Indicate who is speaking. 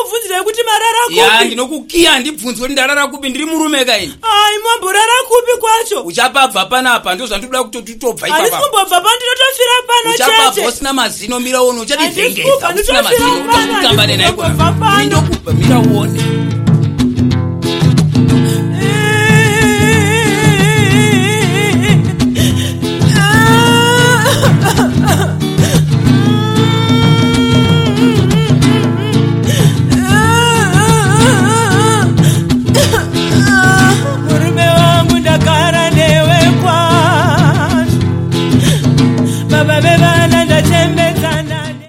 Speaker 1: ndikubvunzira kuti marara kupi.
Speaker 2: Ya ndinokukiya ndibvunzwe kuti ndarara kupi, ndiri murume kaini.
Speaker 1: Ai mwamborara kupi kwacho?
Speaker 2: Uchapabva panapa ndo zvandinoda kuti tobva ipapa.
Speaker 1: Handisi kumbobva pandinotofira pano chete.
Speaker 2: Uchapabva usina mazino, mira uno uchatizengeza.
Speaker 1: Handisi kubva
Speaker 2: Usina mazino,
Speaker 1: ndotofira pano.
Speaker 2: utambane naye kuna. Ndokubva mira uone.